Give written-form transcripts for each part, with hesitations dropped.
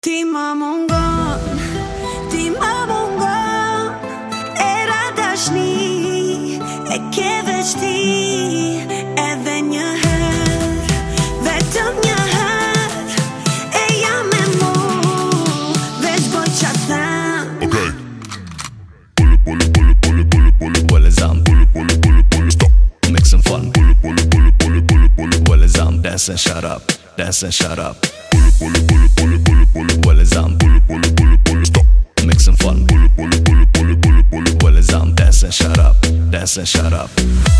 Ti më mungon, ti më mungon. Era dashni e ke veç ti. Edhe një herë, vetëm një herë, e jam me mu, veç boj qa them. Okay. Well as I'm stop. Make some fun. Well as I'm dancing, shut up, dancing, shut up. Well as I'm stop. Make some fun. Well as I'm dancing, shut up, dancing, shut up.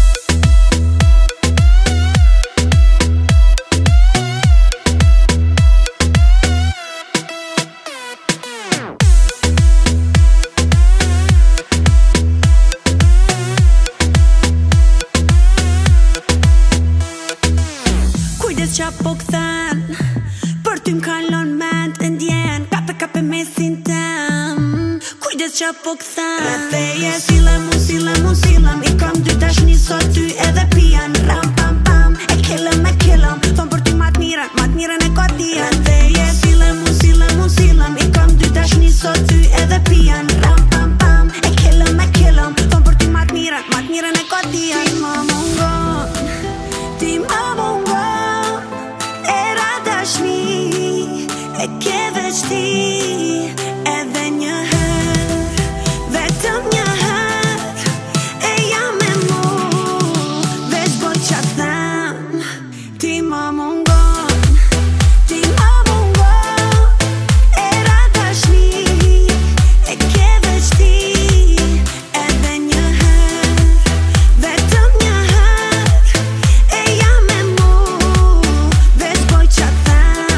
Kujdes qa po këthen, për ty m'kallon ment e ndjen, kape mesin tem. Kujdes qa po këthen, rëtheje silem, i kam dy tashni sot ty edhe pijan. Ram pam pam, e killem, thon për ty mat miren e kodija. Rëtheje silem, i kam dy tashni sot ty edhe pijan. Ram pam pam, e killem, thon për ty mat miren e kodija. Ti më mungon, ti më mungon. Era dashni e ke veç ti. Edhe një herë, vetëm një herë, e jam me mu, veç boj qa them. Ti më mungon, ti më mungon. Era dashni e ke veç ti. Edhe një herë, vetëm një herë, e jam me mu, veç boj qa them.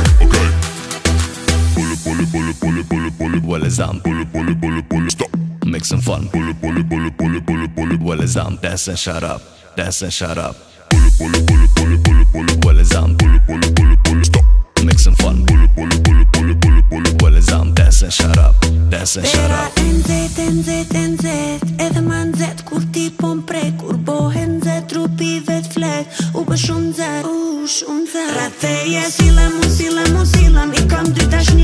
Well as I'm stop. Make some fun. Well as I'm dancing, shut up, dancing, shut up. Well as I'm stop. Make some fun. Well as I'm dancing, shut up, dancing, shut up. Nzet, edhe ma nzet kur ti po m'prek. Kur bohe nzet, trupi vet flet. U bë shumë nzet, shumë nzet. Rëtheje silem, i kam dy tashni